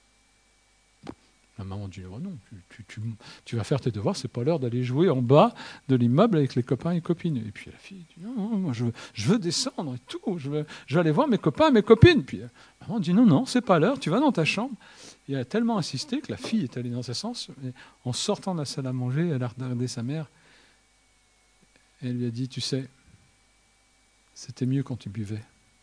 La maman dit « Oh non, tu vas faire tes devoirs, c'est pas l'heure d'aller jouer en bas de l'immeuble avec les copains et copines. » Et puis la fille dit « Non, moi je veux descendre et tout, je veux aller voir mes copains et mes copines. » Puis la maman dit « Non, c'est pas l'heure, tu vas dans ta chambre. » Et elle a tellement insisté que la fille est allée dans ce sens. Et en sortant de la salle à manger, elle a regardé sa mère et elle lui a dit « Tu sais, c'était mieux quand tu buvais. »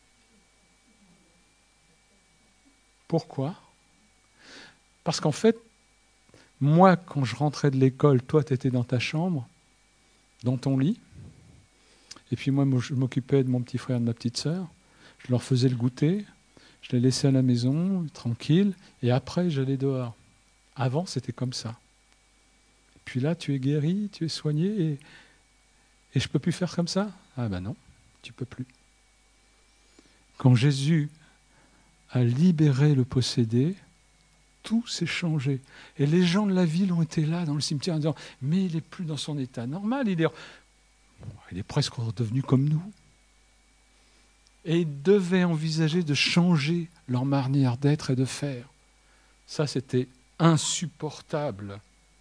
Pourquoi? Parce qu'en fait, moi, quand je rentrais de l'école, toi, tu étais dans ta chambre, dans ton lit, et puis moi, je m'occupais de mon petit frère et de ma petite sœur, je leur faisais le goûter, je les laissais à la maison, tranquille, et après, j'allais dehors. Avant, c'était comme ça. Puis là, tu es guéri, tu es soigné, et je ne peux plus faire comme ça? Ah ben non. Tu ne peux plus. Quand Jésus a libéré le possédé, tout s'est changé. Et les gens de la ville ont été là dans le cimetière en disant « Mais il n'est plus dans son état normal, il est presque redevenu comme nous. » Et ils devaient envisager de changer leur manière d'être et de faire. Ça, c'était insupportable.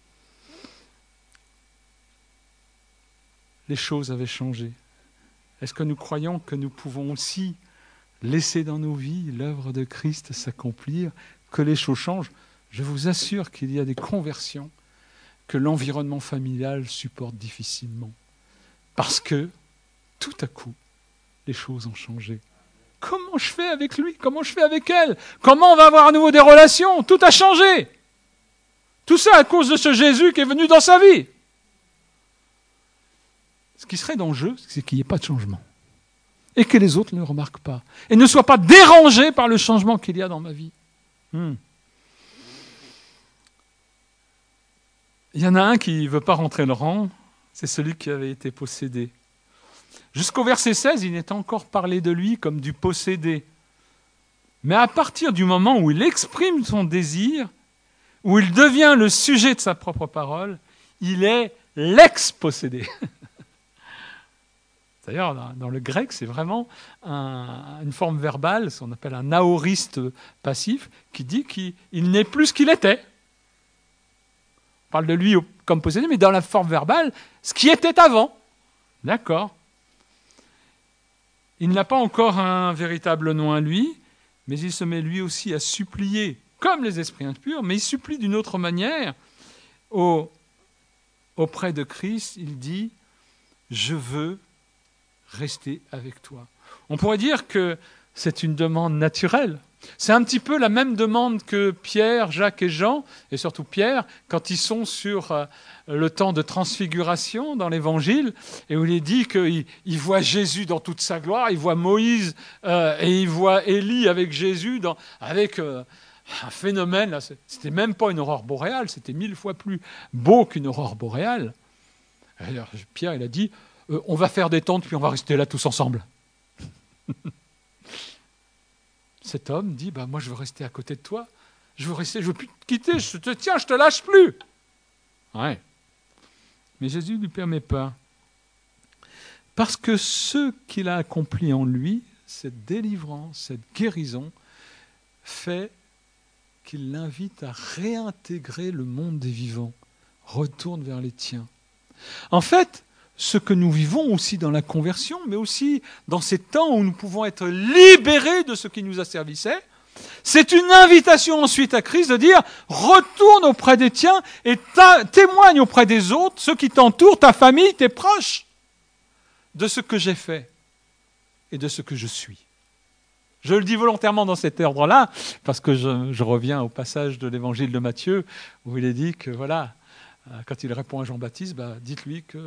Les choses avaient changé. Est-ce que nous croyons que nous pouvons aussi laisser dans nos vies l'œuvre de Christ s'accomplir, que les choses changent? Je vous assure qu'il y a des conversions que l'environnement familial supporte difficilement. Parce que, tout à coup, les choses ont changé. Comment je fais avec lui? Comment je fais avec elle? Comment on va avoir à nouveau des relations? Tout a changé. Tout ça à cause de ce Jésus qui est venu dans sa vie. Ce qui serait dangereux, c'est qu'il n'y ait pas de changement. Et que les autres ne le remarquent pas. Et ne soient pas dérangés par le changement qu'il y a dans ma vie. Il y en a un qui ne veut pas rentrer le rang, c'est celui qui avait été possédé. Jusqu'au verset 16, il n'est encore parlé de lui comme du possédé. Mais à partir du moment où il exprime son désir, où il devient le sujet de sa propre parole, il est l'ex-possédé. D'ailleurs, dans le grec, c'est vraiment une forme verbale, ce qu'on appelle un aoriste passif, qui dit qu'il n'est plus ce qu'il était. On parle de lui comme possédé, mais dans la forme verbale, ce qui était avant. D'accord. Il n'a pas encore un véritable nom à lui, mais il se met lui aussi à supplier, comme les esprits impurs, mais il supplie d'une autre manière. Auprès de Christ, il dit « Je veux rester avec toi ». On pourrait dire que c'est une demande naturelle. C'est un petit peu la même demande que Pierre, Jacques et Jean, et surtout Pierre, quand ils sont sur le temps de transfiguration dans l'Évangile, et où il est dit qu'il voit Jésus dans toute sa gloire, il voit Moïse et il voit Élie avec Jésus, avec un phénomène, là, c'était même pas une aurore boréale, c'était 1000 fois plus beau qu'une aurore boréale. Alors, Pierre, il a dit, on va faire des tentes, puis on va rester là tous ensemble. Cet homme dit, moi je veux rester à côté de toi, je veux plus te quitter, je te tiens, je te lâche plus. Ouais. Mais Jésus ne lui permet pas. Parce que ce qu'il a accompli en lui, cette délivrance, cette guérison, fait qu'il l'invite à réintégrer le monde des vivants. Retourne vers les tiens. En fait, ce que nous vivons aussi dans la conversion, mais aussi dans ces temps où nous pouvons être libérés de ce qui nous asservissait, c'est une invitation ensuite à Christ de dire « Retourne auprès des tiens et témoigne auprès des autres, ceux qui t'entourent, ta famille, tes proches, de ce que j'ai fait et de ce que je suis. » Je le dis volontairement dans cet ordre-là, parce que je reviens au passage de l'évangile de Matthieu, où il est dit que voilà, quand il répond à Jean-Baptiste, dites-lui que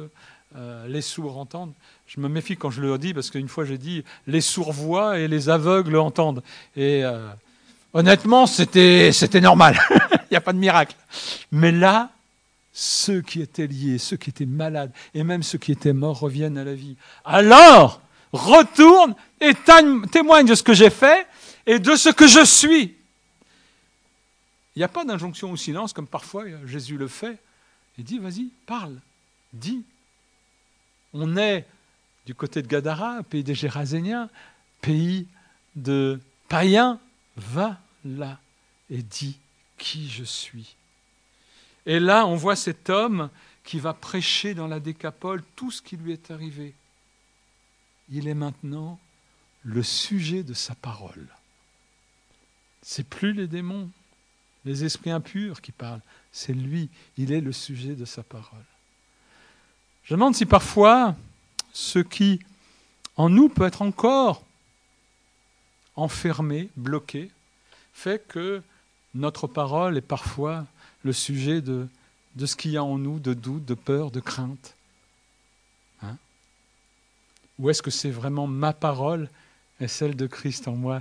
les sourds entendent. Je me méfie quand je le dis, parce qu'une fois j'ai dit les sourds voient et les aveugles entendent. Et honnêtement, c'était normal. Il n'y a pas de miracle. Mais là, ceux qui étaient liés, ceux qui étaient malades, et même ceux qui étaient morts reviennent à la vie. Alors, retourne et témoigne de ce que j'ai fait et de ce que je suis. Il n'y a pas d'injonction au silence, comme parfois Jésus le fait. Il dit, vas-y, parle, dis. On est du côté de Gadara, pays des Géraséniens, pays de païens. Va là et dis qui je suis. Et là, on voit cet homme qui va prêcher dans la Décapole tout ce qui lui est arrivé. Il est maintenant le sujet de sa parole. C'est plus les démons, les esprits impurs qui parlent. C'est lui, il est le sujet de sa parole. Je me demande si parfois, ce qui en nous peut être encore enfermé, bloqué, fait que notre parole est parfois le sujet de ce qu'il y a en nous, de doute, de peur, de crainte. Hein? Ou est-ce que c'est vraiment ma parole et celle de Christ en moi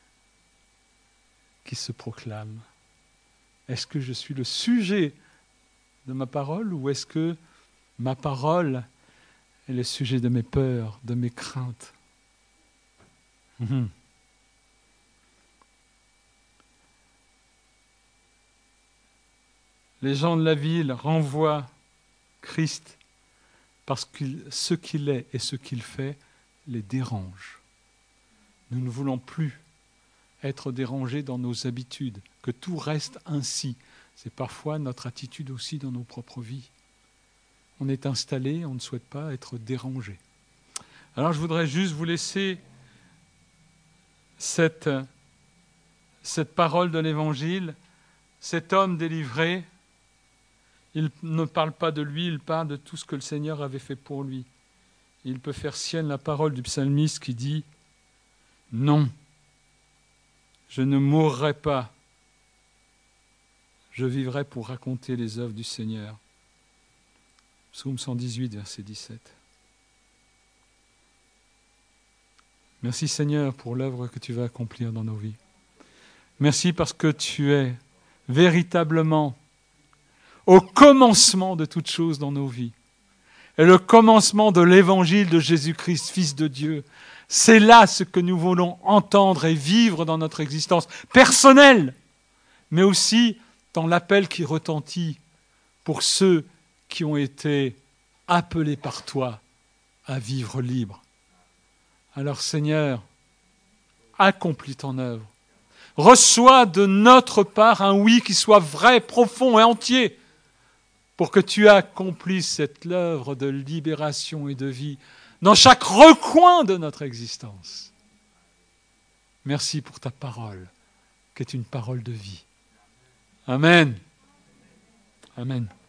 qui se proclame? Est-ce que je suis le sujet de ma parole ou est-ce que ma parole est le sujet de mes peurs, de mes craintes? Les gens de la ville renvoient Christ parce que ce qu'il est et ce qu'il fait les dérange. Nous ne voulons plus être dérangés dans nos habitudes, que tout reste ainsi. C'est parfois notre attitude aussi dans nos propres vies. On est installé, on ne souhaite pas être dérangé. Alors je voudrais juste vous laisser cette parole de l'Évangile, cet homme délivré. Il ne parle pas de lui, il parle de tout ce que le Seigneur avait fait pour lui. Il peut faire sienne la parole du psalmiste qui dit « Non, je ne mourrai pas, je vivrai pour raconter les œuvres du Seigneur. » Psaume 118, verset 17. Merci Seigneur pour l'œuvre que tu vas accomplir dans nos vies. Merci parce que tu es véritablement au commencement de toutes choses dans nos vies. Et le commencement de l'évangile de Jésus-Christ, Fils de Dieu, c'est là ce que nous voulons entendre et vivre dans notre existence personnelle, mais aussi dans l'appel qui retentit pour ceux qui ont été appelés par toi à vivre libre. Alors Seigneur, accomplis ton œuvre. Reçois de notre part un oui qui soit vrai, profond et entier, pour que tu accomplisses cette œuvre de libération et de vie dans chaque recoin de notre existence. Merci pour ta parole, qui est une parole de vie. Amen. Amen.